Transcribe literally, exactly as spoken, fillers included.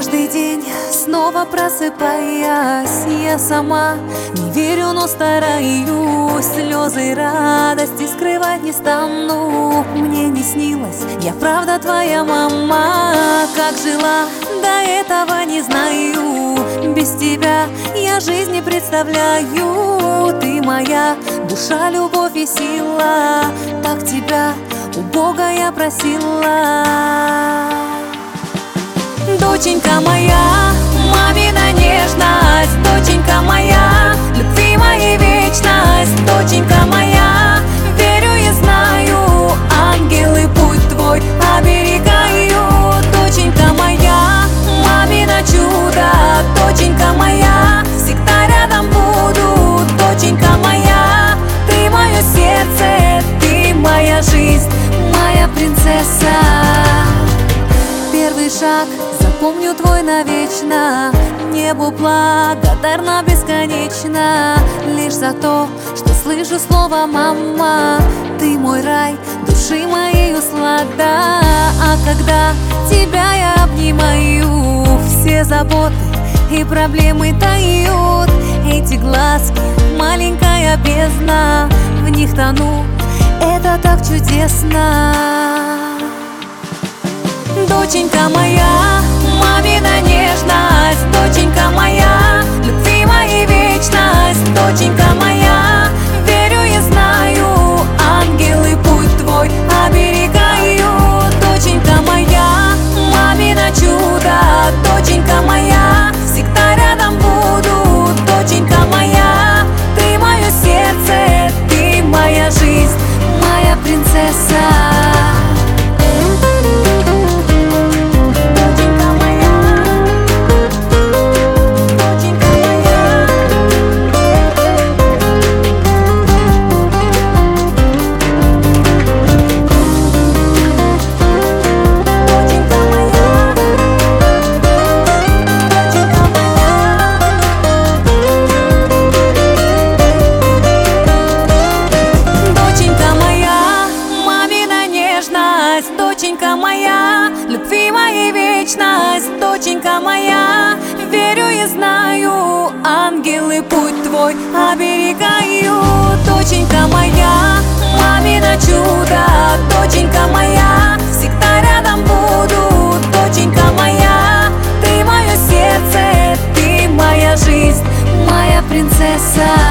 Каждый день, снова просыпаясь, я сама не верю, но стараюсь. Слезы радости скрывать не стану. Мне не снилось, я правда твоя мама. Как жила, до этого не знаю. Без тебя я жизнь не представляю. Ты моя душа, любовь и сила. Так тебя у Бога я просила. Доченька моя, мамина нежность, доченька моя, любви моей вечность, доченька моя, верю и знаю, ангелы путь твой оберегают. Доченька моя, мамина чудо, доченька моя, всегда рядом буду. Доченька моя, ты мое сердце, ты моя жизнь, моя принцесса. Первый шаг запомню твой навечно, небу благодарна бесконечно. Лишь за то, что слышу слово «мама». Ты мой рай, души моей услада. А когда тебя я обнимаю, все заботы и проблемы тают. Эти глазки, маленькая бездна, в них тону, это так чудесно. Доченька моя, мамина нежность, доченька моя, любви моей вечность, доченька моя, верю и знаю, ангелы путь твой оберегают. Доченька моя, мамина чудо, доченька моя, всегда рядом буду. Доченька моя, ты мое сердце, ты моя жизнь, моя принцесса. Доченька моя, любви моей вечность, доченька моя, верю и знаю, ангелы путь твой оберегают. Доченька моя, мамина чудо, доченька моя, всегда рядом буду. Доченька моя, ты мое сердце, ты моя жизнь, моя принцесса.